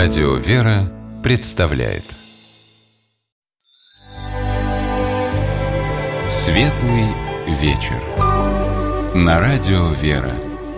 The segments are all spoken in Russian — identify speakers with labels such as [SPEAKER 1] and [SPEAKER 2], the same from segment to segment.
[SPEAKER 1] Радио «Вера» представляет Светлый вечер на Радио «Вера».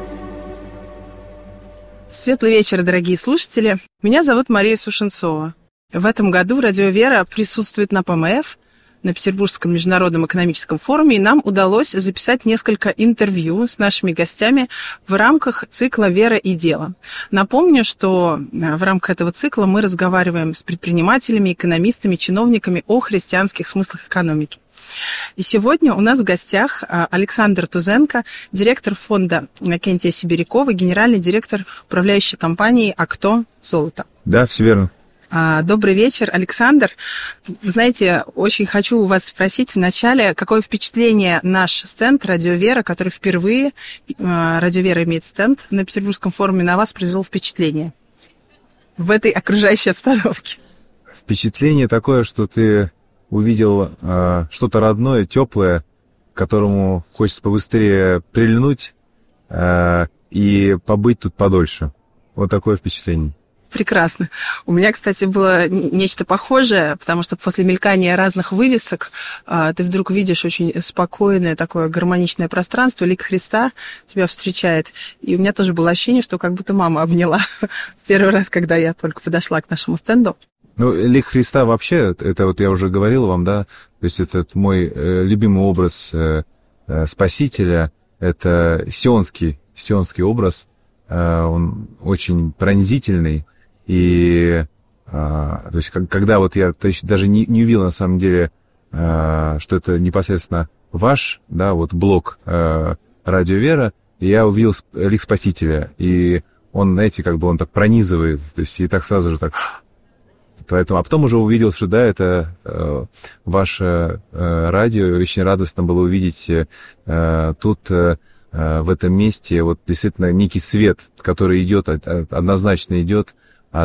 [SPEAKER 2] Светлый вечер, дорогие слушатели. Меня зовут Мария Сушенцова. В этом году Радио «Вера» присутствует на ПМФ, на Петербургском международном экономическом форуме, и нам удалось записать несколько интервью с нашими гостями в рамках цикла «Вера и дело». Напомню, что в рамках этого цикла мы разговариваем с предпринимателями, экономистами, чиновниками о христианских смыслах экономики. И сегодня у нас в гостях Александр Тузенко, директор фонда Иннокентия Сибирякова, генеральный директор управляющей компании «Акто Золото».
[SPEAKER 3] Да, все верно.
[SPEAKER 2] Добрый вечер, Александр. Вы знаете, очень хочу у вас спросить вначале, какое впечатление наш стенд «Радио Вера», который впервые, «Радио Вера» имеет стенд на Петербургском форуме, на вас произвел впечатление в этой окружающей обстановке?
[SPEAKER 3] Впечатление такое, что ты увидел что-то родное, теплое, к которому хочется побыстрее прильнуть и побыть тут подольше. Вот такое впечатление.
[SPEAKER 2] Прекрасно. У меня, кстати, было нечто похожее, потому что после мелькания разных вывесок ты вдруг видишь очень спокойное такое гармоничное пространство, лик Христа тебя встречает. И у меня тоже было ощущение, что как будто мама обняла первый раз, когда я только подошла к нашему стенду.
[SPEAKER 3] Ну, лик Христа вообще, это вот я уже говорил вам, да, то есть это мой любимый образ Спасителя, это сионский образ, он очень пронзительный. И то есть, когда вот я даже не увидел, на самом деле, что это непосредственно ваш, да, вот блог «Радио Вера», я увидел лик Спасителя, и он, знаете, как бы он так пронизывает, то есть и так сразу же так... Поэтому, а потом уже увидел, что да, это ваше радио, и очень радостно было увидеть тут... в этом месте вот действительно некий свет, который идет, однозначно идет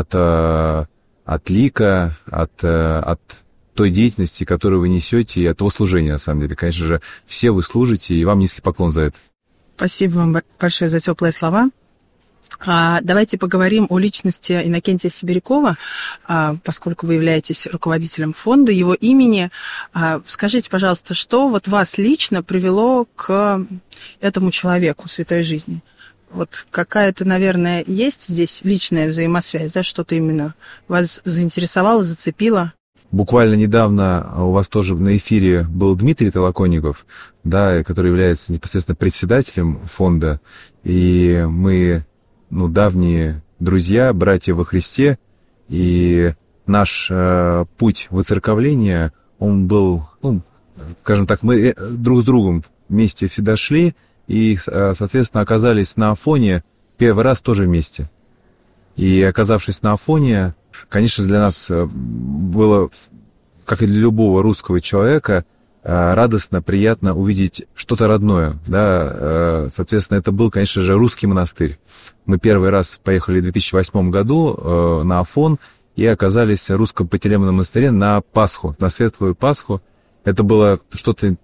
[SPEAKER 3] от лика, от той деятельности, которую вы несете, и от того служения, на самом деле. Конечно же, все вы служите, и вам низкий поклон за это.
[SPEAKER 2] Спасибо вам большое за теплые слова. Давайте поговорим о личности Иннокентия Сибирякова, поскольку вы являетесь руководителем фонда, его имени. Скажите, пожалуйста, что вот вас лично привело к этому человеку святой жизни? Вот какая-то, наверное, есть здесь личная взаимосвязь, да, что-то именно вас заинтересовало, зацепило?
[SPEAKER 3] Буквально недавно у вас тоже на эфире был Дмитрий Толоконников, да, который является непосредственно председателем фонда, и мы... давние друзья, братья во Христе, и наш путь воцерковления, он был, скажем так, мы друг с другом вместе всегда шли, и, соответственно, оказались на Афоне первый раз тоже вместе. И, оказавшись на Афоне, конечно, для нас было, как и для любого русского человека, радостно, приятно увидеть что-то родное, да, соответственно, это был, конечно же, русский монастырь. Мы первый раз поехали в 2008 году на Афон и оказались в русском Пантелеймоновом монастыре на Пасху, на Светлую Пасху. Это было что-то,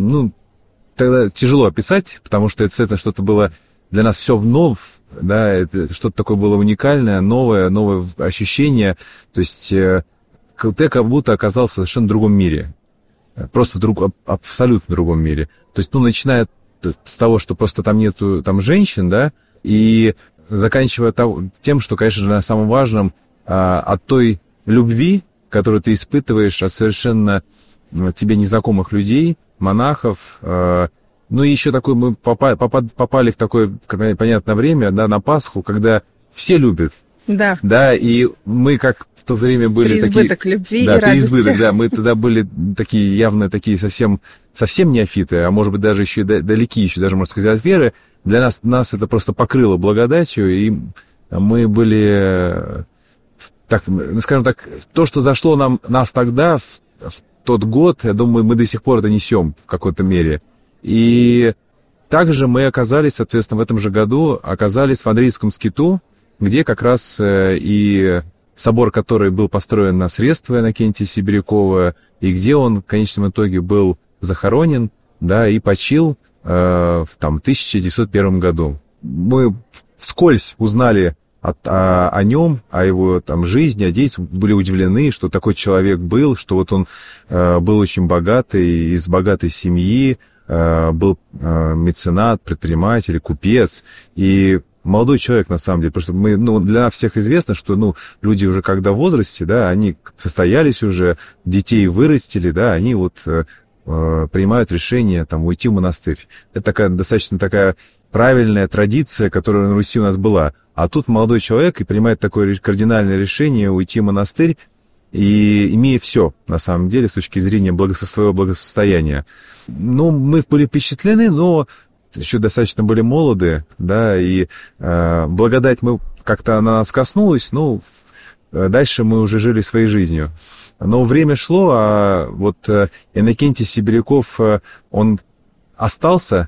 [SPEAKER 3] тогда тяжело описать, потому что это что-то было для нас все вновь, да, это что-то такое было уникальное, новое ощущение, то есть ты как будто оказался в совершенно другом мире. Просто абсолютно другом мире. То есть, начиная с того, что просто там нету женщин, да, и заканчивая тем, что, конечно же, на самом важном, от той любви, которую ты испытываешь от совершенно тебе незнакомых людей, монахов, и еще такой мы попали в такое понятное время, да, на Пасху, когда все любят.
[SPEAKER 2] Да.
[SPEAKER 3] Да, и мы как в то время были
[SPEAKER 2] переизбыток любви
[SPEAKER 3] да,
[SPEAKER 2] и радости.
[SPEAKER 3] Переизбыток, да, мы тогда были явно такие совсем неофиты, а может быть даже еще далеки, еще даже, можно сказать, от веры. Для нас это просто покрыло благодатью, и мы были, так, скажем так, то, что зашло нас тогда, в тот год, я думаю, мы до сих пор это несем в какой-то мере. И также мы оказались, соответственно, в этом же году в Андреевском скиту, где как раз и собор, который был построен на средства Иннокентия Сибирякова, и где он в конечном итоге был захоронен, да, и почил в 1901 году. Мы вскользь узнали о нем, о его там жизни, о деятельности, были удивлены, что такой человек был, что вот он был очень богатый, из богатой семьи, был меценат, предприниматель, купец, и молодой человек, на самом деле, потому что для всех известно, что, люди уже когда в возрасте, да, они состоялись уже, детей вырастили, да, они вот принимают решение, там, уйти в монастырь. Это достаточно такая правильная традиция, которая на Руси у нас была. А тут молодой человек и принимает такое кардинальное решение уйти в монастырь, и имея все, на самом деле, с точки зрения своего благосостояния. Мы были впечатлены, но еще достаточно были молоды, да, и благодать как-то на нас коснулась, дальше мы уже жили своей жизнью. Но время шло, а вот Иннокентий Сибиряков, он остался,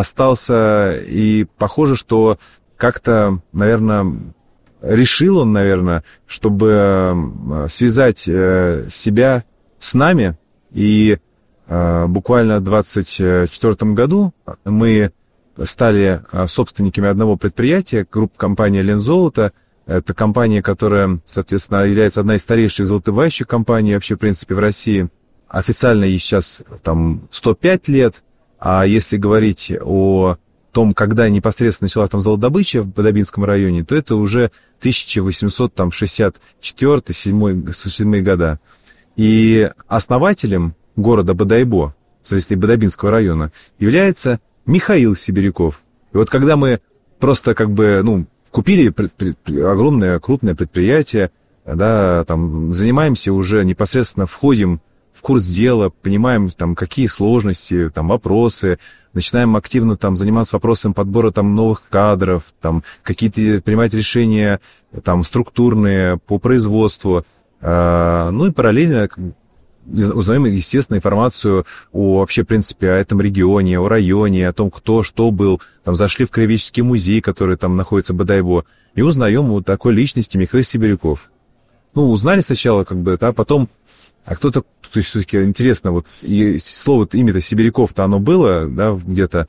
[SPEAKER 3] и похоже, что как-то, наверное, решил он, чтобы связать себя с нами, и буквально в 2024 году мы стали собственниками одного предприятия, группа компании «Лензолото». Это компания, которая, соответственно, является одной из старейших золотодобывающих компаний вообще, в принципе, в России. Официально ей сейчас 105 лет, а если говорить о том, когда непосредственно началась там золотодобыча в Бодайбинском районе, то это уже 1864-67 года. И основателем города Бодайбо, соответственно, Бодайбинского района, является Михаил Сибиряков. И вот когда мы просто купили огромное, крупное предприятие, да, там, занимаемся уже непосредственно, входим в курс дела, понимаем, там, какие сложности, там, вопросы, начинаем активно там заниматься вопросом подбора там новых кадров, там, какие-то принимать решения там структурные по производству, и параллельно узнаем, естественно, информацию вообще, в принципе, о этом регионе, о районе, о том, кто что был. Там зашли в Краеведческий музей, который там находится в Бодайбо, и узнаем о такой личности Михаил Сибиряков. Узнали сначала, потом, а кто-то, то есть все-таки интересно, вот и слово, имя-то Сибиряков-то оно было, да, где-то,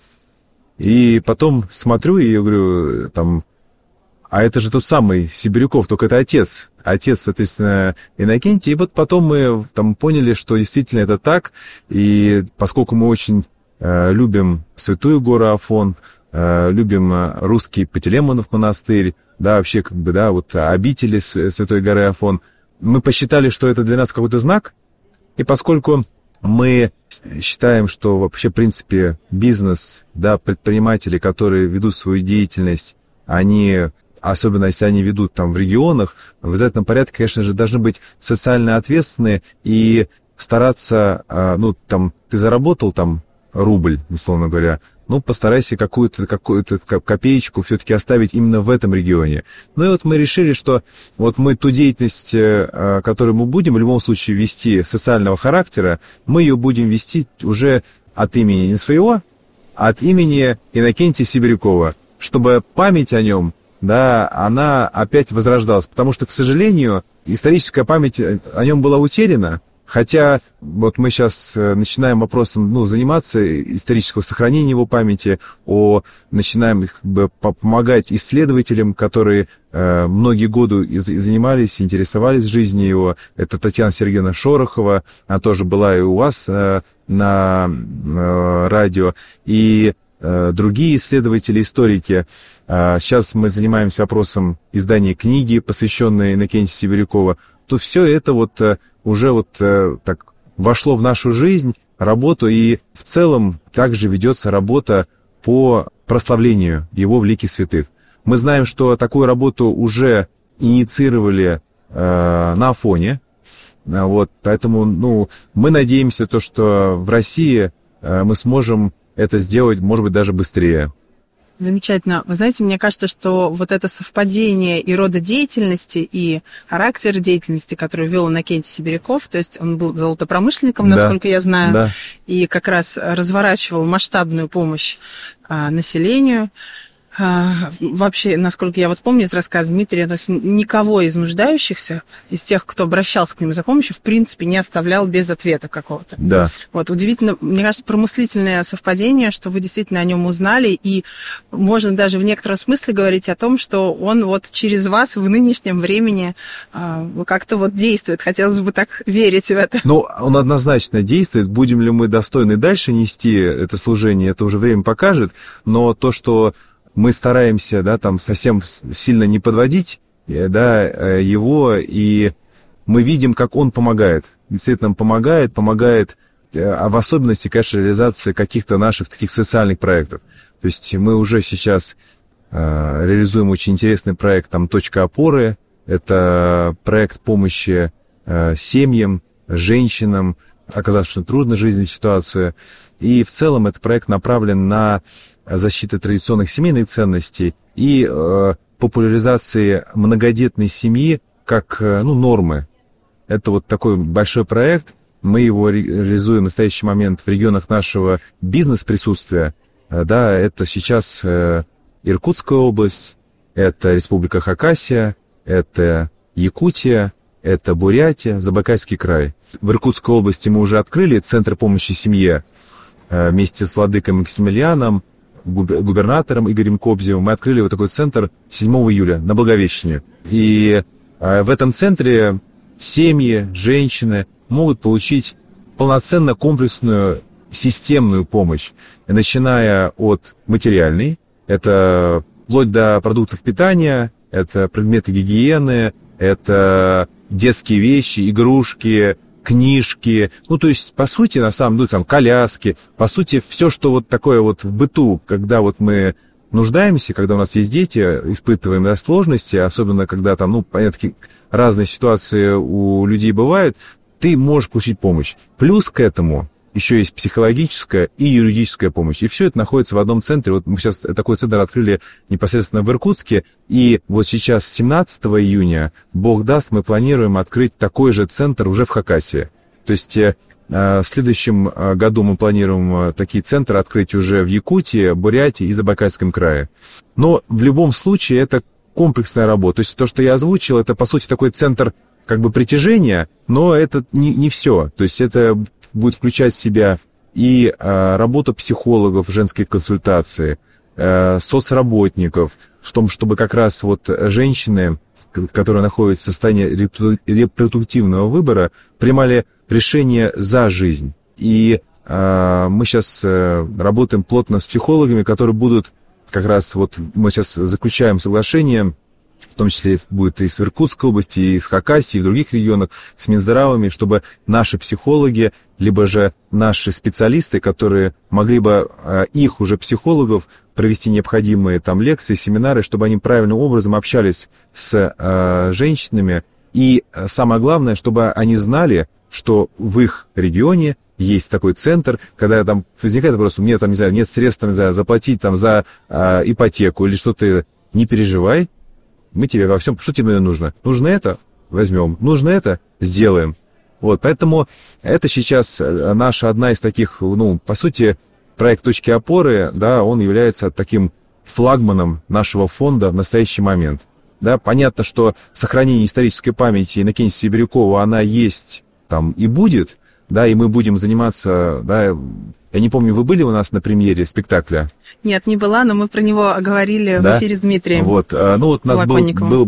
[SPEAKER 3] и потом смотрю и говорю, там, а это же тот самый Сибиряков, только это отец, соответственно, Иннокентий. И вот потом мы там поняли, что действительно это так, и поскольку мы очень любим Святую гору Афон, любим русский Пантелеймонов монастырь, да, вообще, обители Святой горы Афон, мы посчитали, что это для нас какой-то знак, и поскольку мы считаем, что вообще, в принципе, бизнес, да, предприниматели, которые ведут свою деятельность, они, особенно если они ведут там в регионах, в обязательном порядке, конечно же, должны быть социально ответственны и стараться, ты заработал там рубль, условно говоря, постарайся какую-то копеечку все-таки оставить именно в этом регионе. И вот мы решили, что вот мы ту деятельность, которую мы будем в любом случае вести социального характера, мы ее будем вести уже от имени не своего, а от имени Иннокентия Сибирякова, чтобы память о нем, да, она опять возрождалась. Потому что, к сожалению, историческая память о нем была утеряна. Хотя вот мы сейчас начинаем вопросом заниматься исторического сохранения его памяти, начинаем помогать исследователям, которые многие годы занимались, интересовались жизнью его. Это Татьяна Сергеевна Шорохова, она тоже была и у вас на радио, и другие исследователи, историки. Сейчас мы занимаемся вопросом издания книги, посвященной Иннокентию Сибирякову. То все это уже так вошло в нашу жизнь, работу, и в целом также ведется работа по прославлению его в лике святых. Мы знаем, что такую работу уже инициировали на Афоне, поэтому мы надеемся, что в России мы сможем это сделать, может быть, даже быстрее.
[SPEAKER 2] Замечательно. Вы знаете, мне кажется, что вот это совпадение и рода деятельности, и характер деятельности, который вел Иннокентий Сибиряков, то есть он был золотопромышленником, насколько я знаю, и как раз разворачивал масштабную помощь населению. вообще, насколько я вот помню из рассказа Дмитрия, то есть никого из нуждающихся, из тех, кто обращался к нему за помощью, в принципе, не оставлял без ответа какого-то.
[SPEAKER 3] Да.
[SPEAKER 2] Вот, удивительно, мне кажется, промыслительное совпадение, что вы действительно о нем узнали, и можно даже в некотором смысле говорить о том, что он вот через вас в нынешнем времени как-то вот действует. Хотелось бы так верить в это.
[SPEAKER 3] Ну, он однозначно действует. Будем ли мы достойны дальше нести это служение, это уже время покажет, но то, что мы стараемся, да, там совсем сильно не подводить, да, его, и мы видим, как он помогает. Действительно, помогает, а в особенности, конечно, реализация каких-то наших таких социальных проектов. То есть мы уже сейчас реализуем очень интересный проект, там, «Точка опоры». Это проект помощи семьям, женщинам, оказавшимся в трудной жизненной ситуации. И в целом этот проект направлен на защиту традиционных семейных ценностей и популяризации многодетной семьи как нормы. Это вот такой большой проект. Мы его реализуем в настоящий момент в регионах нашего бизнес-присутствия. Да, это сейчас Иркутская область, это Республика Хакасия, это Якутия, это Бурятия, Забайкальский край. В Иркутской области мы уже открыли Центр помощи семье вместе с владыкой Максимилианом, губернатором Игорем Кобзевым. Мы открыли вот такой центр 7 июля на Благовещение. И в этом центре семьи, женщины могут получить полноценно комплексную системную помощь, начиная от материальной, это вплоть до продуктов питания, это предметы гигиены, это детские вещи, игрушки, книжки, то есть, по сути, на самом деле, там, коляски, по сути, все, что вот такое вот в быту, когда вот мы нуждаемся, когда у нас есть дети, испытываем, да, сложности, особенно когда там, понятно, разные ситуации у людей бывают, ты можешь получить помощь. Плюс к этому еще есть психологическая и юридическая помощь. И все это находится в одном центре. Вот мы сейчас такой центр открыли непосредственно в Иркутске. И вот сейчас, 17 июня, Бог даст, мы планируем открыть такой же центр уже в Хакасии. То есть в следующем году мы планируем такие центры открыть уже в Якутии, Бурятии и Забайкальском крае. Но в любом случае это комплексная работа. То есть то, что я озвучил, это, по сути, такой центр как бы притяжения, но это не все. То есть это будет включать в себя и работу психологов, женские консультации, соцработников, в том, чтобы как раз вот женщины, которые находятся в состоянии репродуктивного выбора, принимали решение за жизнь. И мы сейчас работаем плотно с психологами, которые будут как раз вот мы сейчас заключаем соглашение, в том числе будет и с Иркутской области, и с Хакасией, и в других регионах, с Минздравами, чтобы наши психологи, либо же наши специалисты, которые могли бы их уже психологов провести необходимые там лекции, семинары, чтобы они правильным образом общались с женщинами. И самое главное, чтобы они знали, что в их регионе есть такой центр, когда там возникает вопрос, у меня там, не знаю, нет средств, там, не знаю, заплатить там за ипотеку или что-то, не переживай, мы тебе во всем, что тебе нужно? Нужно это? Возьмем. Нужно это? Сделаем. Вот, поэтому это сейчас наша одна из таких, по сути, проект «Точки опоры», да, он является таким флагманом нашего фонда в настоящий момент. Да, понятно, что сохранение исторической памяти Иннокентия Сибирякова, она есть там и будет, да, и мы будем заниматься, да, я не помню, вы были у нас на премьере спектакля?
[SPEAKER 2] Нет, не была, но мы про него говорили, да? В эфире с Дмитрием.
[SPEAKER 3] Вот, у нас был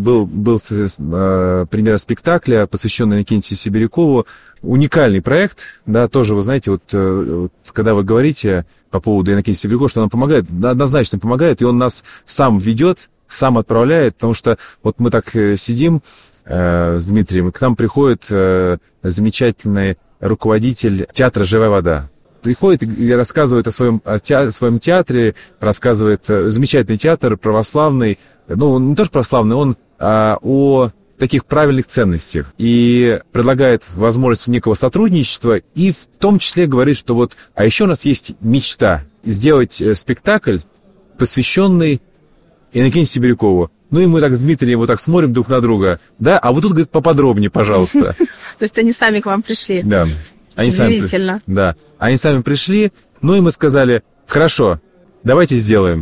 [SPEAKER 3] премьера спектакля, посвященный Иннокентию Сибирякову. Уникальный проект, да, тоже, вы знаете, вот когда вы говорите по поводу Иннокентия Сибирякова, что он помогает, да, однозначно помогает, и он нас сам ведет, сам отправляет, потому что вот мы так сидим с Дмитрием, и к нам приходит замечательный руководитель театра «Живая вода». Приходит и рассказывает о своем театре, рассказывает замечательный театр, православный, не тоже православный, он о таких правильных ценностях и предлагает возможность некого сотрудничества и в том числе говорит, что вот, а еще у нас есть мечта сделать спектакль, посвященный Иннокентию Сибирякову. И мы так с Дмитрием вот так смотрим друг на друга, да, а вот тут, говорит, поподробнее, пожалуйста.
[SPEAKER 2] То есть они сами к вам пришли?
[SPEAKER 3] Да.
[SPEAKER 2] Удивительно.
[SPEAKER 3] Они сами пришли, и мы сказали, хорошо, давайте сделаем.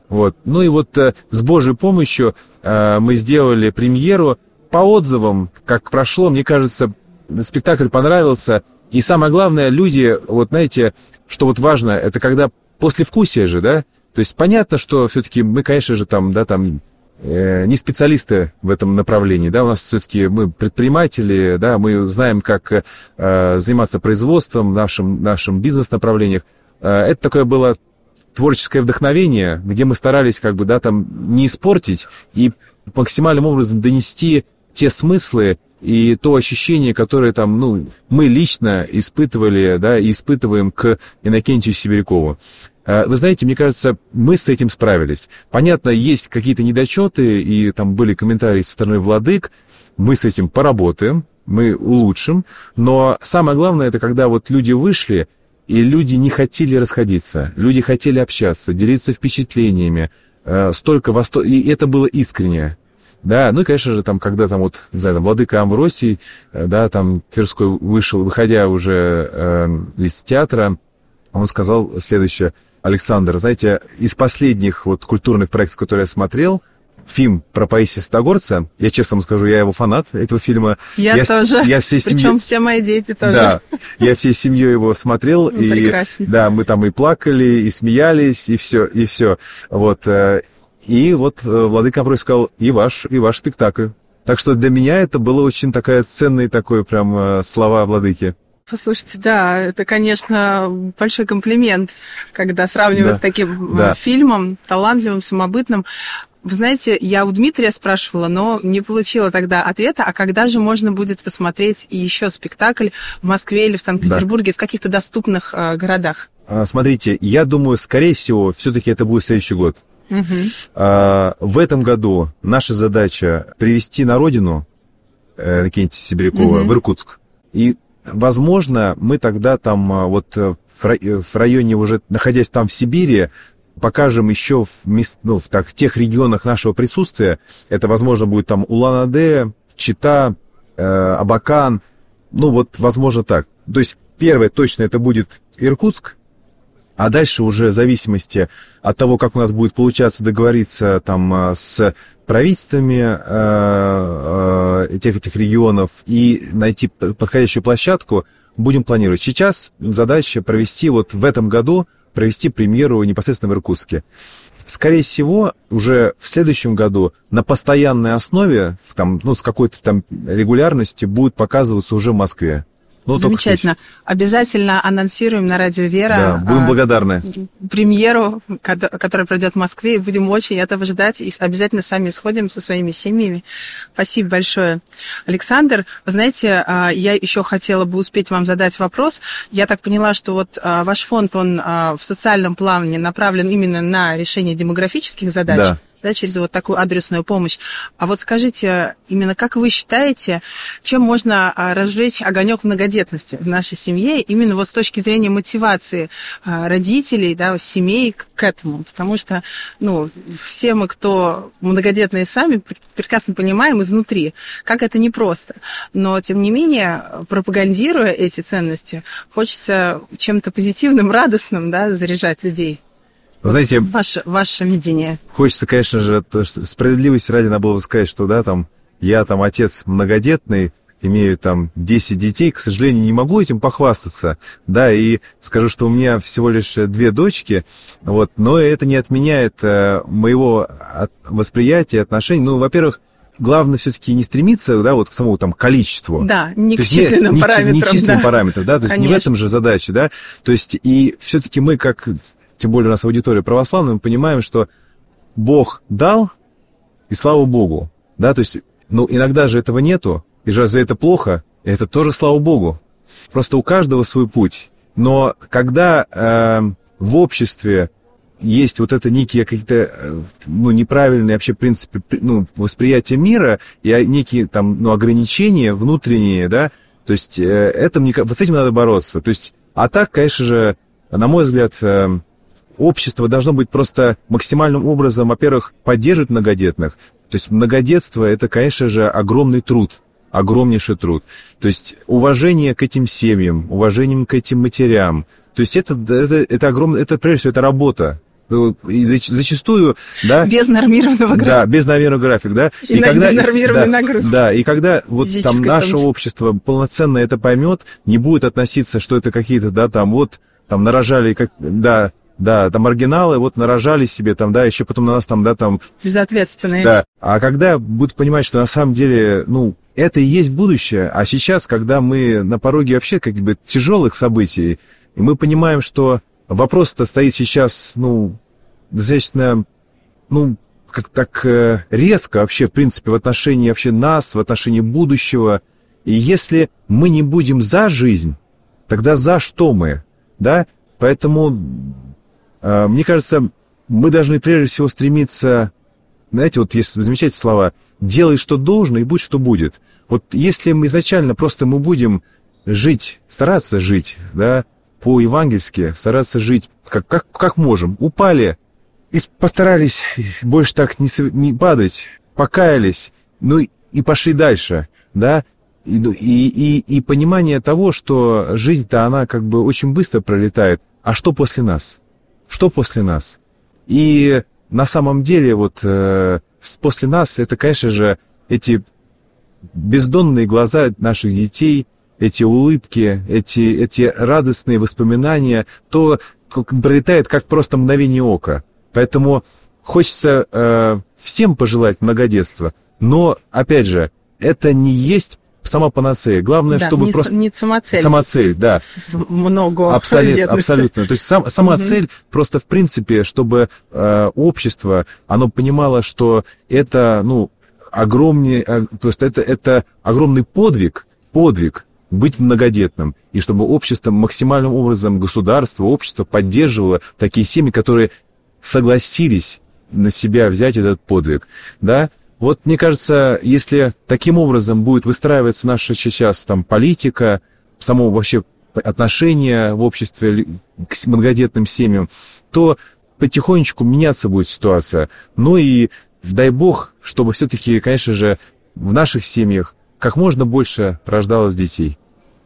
[SPEAKER 3] Вот. Ну и вот с Божьей помощью мы сделали премьеру. По отзывам, как прошло, мне кажется, спектакль понравился. И самое главное, люди, вот знаете, что вот важно, это когда послевкусие же, да? То есть понятно, что все-таки мы, конечно же, там, да, там не специалисты в этом направлении, да, у нас все-таки мы предприниматели, да, мы знаем, как заниматься производством в нашем бизнес-направлениях. Это такое было творческое вдохновение, где мы старались, как бы, да, там не испортить и максимальным образом донести те смыслы и то ощущение, которое там, ну, мы лично испытывали, да, и испытываем к Иннокентию Сибирякову. Вы знаете, мне кажется, мы с этим справились. Понятно, есть какие-то недочеты, и там были комментарии со стороны владык. Мы с этим поработаем, мы улучшим. Но самое главное, это когда вот люди вышли, и люди не хотели расходиться. Люди хотели общаться, делиться впечатлениями. Столько восторга. И это было искренне. Да, ну и, конечно же, там, когда там вот, не знаю, там, владыка Амвросий, да, там Тверской вышел, выходя уже из театра, он сказал следующее: Александр, знаете, из последних вот культурных проектов, которые я смотрел, фильм про Паисия Святогорца, я честно вам скажу, я его фанат, этого фильма.
[SPEAKER 2] Я тоже,
[SPEAKER 3] причем
[SPEAKER 2] все мои дети тоже.
[SPEAKER 3] Да, я всей семьей его смотрел, и
[SPEAKER 2] прекрасно.
[SPEAKER 3] Да, мы там и плакали, и смеялись, и все. Вот, и вот владыка Амвросий сказал: и ваш спектакль. Так что для меня это было очень ценные такой прям слова владыки.
[SPEAKER 2] Послушайте, да, это, конечно, большой комплимент, когда сравнивают с таким фильмом, талантливым, самобытным. Вы знаете, я у Дмитрия спрашивала, но не получила тогда ответа, а когда же можно будет посмотреть еще спектакль в Москве или в Санкт-Петербурге, в каких-то доступных городах?
[SPEAKER 3] Смотрите, я думаю, скорее всего, все-таки это будет следующий год. В этом году наша задача привезти на родину Иннокентия Сибирякова в Иркутск. И, возможно, мы тогда там вот в районе, уже находясь там в Сибири, покажем еще в тех регионах нашего присутствия. Это, возможно, будет там Улан-Удэ, Чита, Абакан. Ну вот, возможно, так. То есть первое точно это будет Иркутск, а дальше уже в зависимости от того, как у нас будет получаться договориться там с правительствами этих регионов и найти подходящую площадку, будем планировать. Сейчас задача провести вот в этом году премьеру непосредственно в Иркутске. Скорее всего, уже в следующем году на постоянной основе, там, с какой-то там регулярностью будет показываться уже в Москве.
[SPEAKER 2] Замечательно. Обязательно анонсируем на радио «Вера».
[SPEAKER 3] Да, будем благодарны.
[SPEAKER 2] Премьеру, которая пройдет в Москве, и будем очень этого ждать, и обязательно сами сходим со своими семьями. Спасибо большое. Александр, вы знаете, я еще хотела бы успеть вам задать вопрос. Я так поняла, что вот ваш фонд, он в социальном плане направлен именно на решение демографических задач. Да, через вот такую адресную помощь. А вот скажите, именно как вы считаете, чем можно разжечь огонек многодетности в нашей семье, именно вот с точки зрения мотивации родителей, да, семей к этому? Потому что, все мы, кто многодетные сами, прекрасно понимаем изнутри, как это непросто. Но, тем не менее, пропагандируя эти ценности, хочется чем-то позитивным, радостным, да, заряжать людей.
[SPEAKER 3] Вы знаете,
[SPEAKER 2] ваше видение.
[SPEAKER 3] Хочется, конечно же, справедливости ради надо было бы сказать, что да, там, я там отец многодетный, имею там 10 детей, к сожалению, не могу этим похвастаться, да, и скажу, что у меня всего лишь 2 дочки, вот, но это не отменяет моего восприятия, отношений. Во-первых, главное все-таки не стремиться, да, вот к самому там количеству.
[SPEAKER 2] Да, не к численным параметрам.
[SPEAKER 3] Не численным параметрам, да, то есть не в этом же задача, да, то есть и все-таки мы как... Тем более у нас аудитория православная, мы понимаем, что Бог дал, и слава Богу. Да, то есть, иногда же этого нету, и разве это плохо? Это тоже слава Богу. Просто у каждого свой путь. Но когда в обществе есть вот это некие какие-то неправильные вообще принципы восприятия мира и некие там ограничения внутренние, да, то есть вот с этим надо бороться. То есть, а так, конечно же, на мой взгляд, общество должно быть просто максимальным образом, во-первых, поддерживать многодетных. То есть многодетство – это, конечно же, огромный труд, огромнейший труд. То есть уважение к этим семьям, уважение к этим матерям. То есть это огромное, это прежде всего это работа. И зачастую, да...
[SPEAKER 2] Без нормированного графика.
[SPEAKER 3] Да, без нормированного графика, да.
[SPEAKER 2] И когда, без нормированной нагрузки.
[SPEAKER 3] Да, и когда вот там наше общество полноценно это поймет, не будет относиться, что это какие-то, да, там вот, там нарожали, да, там маргиналы, вот нарожали себе, там, да, еще потом на нас там, да, там...
[SPEAKER 2] Безответственные.
[SPEAKER 3] Да, а когда будут понимать, что на самом деле, ну, это и есть будущее, а сейчас, когда мы на пороге вообще как бы тяжелых событий, и мы понимаем, что вопрос-то стоит сейчас, ну, достаточно, ну, как так резко вообще, в принципе, в отношении вообще нас, в отношении будущего. И если мы не будем за жизнь, тогда за что мы, да? Поэтому, мне кажется, мы должны прежде всего стремиться, знаете, вот есть замечательные слова, делай, что должно, и будь, что будет. Вот если мы изначально просто мы будем жить, стараться жить, да, по-евангельски, стараться жить как можем. Упали и постарались больше так не падать, покаялись, ну и пошли дальше, да. И понимание того, что жизнь-то она как бы очень быстро пролетает. А что после нас? Что после нас? И на самом деле вот после нас это, конечно же, эти бездонные глаза наших детей, эти улыбки, эти радостные воспоминания, то пролетает как просто мгновение ока. Поэтому хочется всем пожелать многодетства, но, опять же, это не есть сама панацея. Главное, да, чтобы просто...
[SPEAKER 2] Не самоцель.
[SPEAKER 3] Самоцель, да.
[SPEAKER 2] Много
[SPEAKER 3] абсолютно. То есть сама цель просто, в принципе, чтобы общество, оно понимало, что это, ну, это огромный подвиг быть многодетным, и чтобы общество максимальным образом, общество поддерживало такие семьи, которые согласились на себя взять этот подвиг, да. Вот, мне кажется, если таким образом будет выстраиваться наша сейчас там политика, само вообще отношение в обществе к многодетным семьям, то потихонечку меняться будет ситуация. Ну и дай бог, чтобы все-таки, конечно же, в наших семьях как можно больше рождалось детей.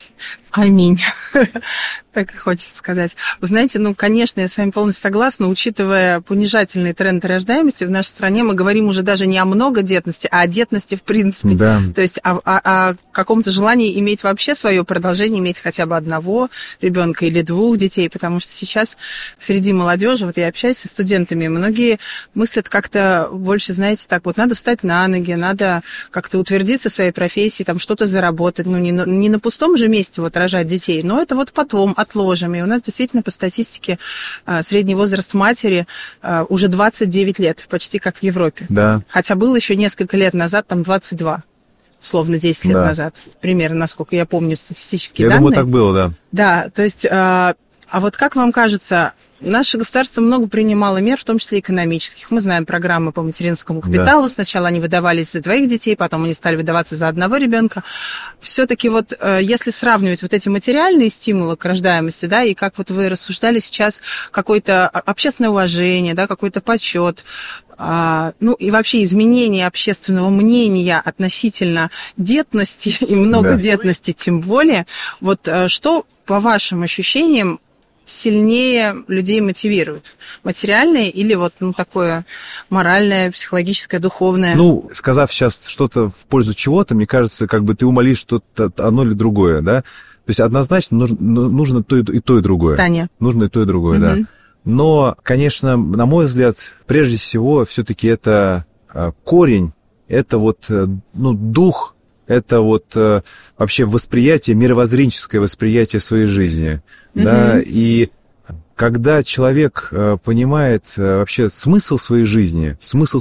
[SPEAKER 2] Аминь. Так и хочется сказать. Вы знаете, ну, конечно, я с вами полностью согласна, учитывая понижательные тренды рождаемости в нашей стране, мы говорим уже даже не о многодетности, а о детности в принципе.
[SPEAKER 3] Да.
[SPEAKER 2] То есть о каком-то желании иметь вообще свое продолжение, иметь хотя бы одного ребенка или двух детей, потому что сейчас среди молодежи, вот я общаюсь со студентами, многие мыслят как-то больше, знаете, так вот, надо встать на ноги, надо как-то утвердиться в своей профессии, там что-то заработать, ну, не на пустом же месте вот рожать детей, но это вот потом отложим. И у нас действительно по статистике средний возраст матери уже 29 лет, почти как в Европе.
[SPEAKER 3] Да.
[SPEAKER 2] Хотя было еще несколько лет назад, там 22, условно 10 лет назад, примерно, насколько я помню статистические данные.
[SPEAKER 3] Я думаю, так было, да. Да,
[SPEAKER 2] то есть... А вот как вам кажется, наше государство много принимало мер, в том числе экономических. Мы знаем программы по материнскому капиталу. Да. Сначала они выдавались за 2 детей, потом они стали выдаваться за 1 ребенка. Все-таки вот если сравнивать вот эти материальные стимулы к рождаемости, да, и как вот вы рассуждали сейчас, какое-то общественное уважение, да, какой-то почет, ну и вообще изменение общественного мнения относительно детности и многодетности, тем более. Вот что, по вашим ощущениям, сильнее людей мотивирует? Материальное или вот такое моральное, психологическое, духовное?
[SPEAKER 3] Ну, сказав сейчас что-то в пользу чего-то, мне кажется, как бы ты умолишь что-то одно или другое, да? То есть однозначно нужно то и другое.
[SPEAKER 2] Таня.
[SPEAKER 3] Нужно и то, и другое, да. Но, конечно, на мой взгляд, прежде всего, все-таки это корень, это вот, дух, это вот вообще восприятие, мировоззренческое восприятие своей жизни, да, и когда человек понимает вообще смысл своей жизни,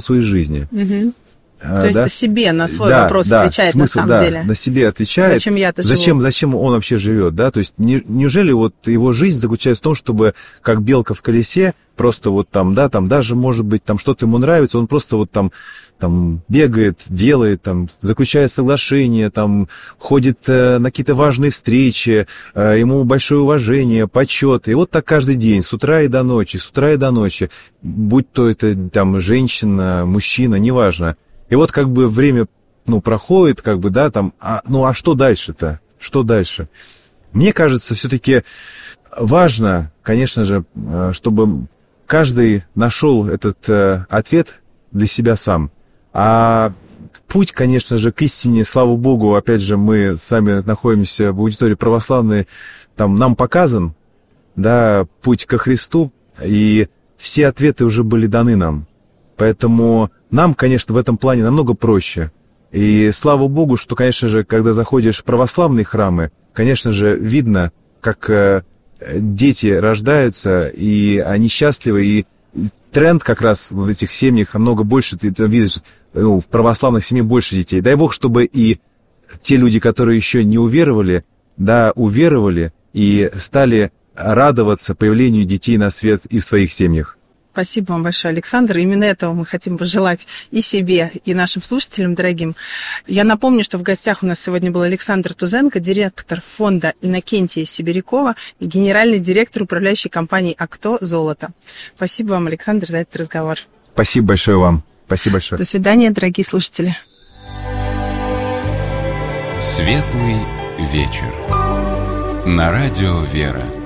[SPEAKER 2] то есть о себе на свой вопрос отвечает, смысл, на самом деле.
[SPEAKER 3] На себе отвечает.
[SPEAKER 2] Зачем я-то живу?
[SPEAKER 3] Зачем он вообще живет, да? То есть неужели вот его жизнь заключается в том, чтобы как белка в колесе, просто вот там, да, там даже, может быть, там что-то ему нравится, он просто вот там бегает, делает, там, заключает соглашения, там, ходит на какие-то важные встречи, ему большое уважение, почет. И вот так каждый день, с утра и до ночи, будь то это там женщина, мужчина, неважно. И вот как бы время, проходит, как бы, да, там, а что дальше-то? Что дальше? Мне кажется, все-таки важно, конечно же, чтобы каждый нашел этот ответ для себя сам. А путь, конечно же, к истине, слава Богу, опять же, мы с вами находимся в аудитории православной, там нам показан, да, путь ко Христу, и все ответы уже были даны нам. Поэтому нам, конечно, в этом плане намного проще. И слава Богу, что, конечно же, когда заходишь в православные храмы, конечно же, видно, как дети рождаются, и они счастливы, и тренд как раз в этих семьях намного больше, ты видишь, в православных семьях больше детей. Дай Бог, чтобы и те люди, которые еще не уверовали, да, уверовали и стали радоваться появлению детей на свет и в своих семьях.
[SPEAKER 2] Спасибо вам большое, Александр. Именно этого мы хотим пожелать и себе, и нашим слушателям дорогим. Я напомню, что в гостях у нас сегодня был Александр Тузенко, директор фонда Иннокентия Сибирякова и генеральный директор управляющей компании «Акто Золото». Спасибо вам, Александр, за этот разговор.
[SPEAKER 3] Спасибо большое вам. Спасибо большое.
[SPEAKER 2] До свидания, дорогие слушатели.
[SPEAKER 1] Светлый вечер. На радио «Вера».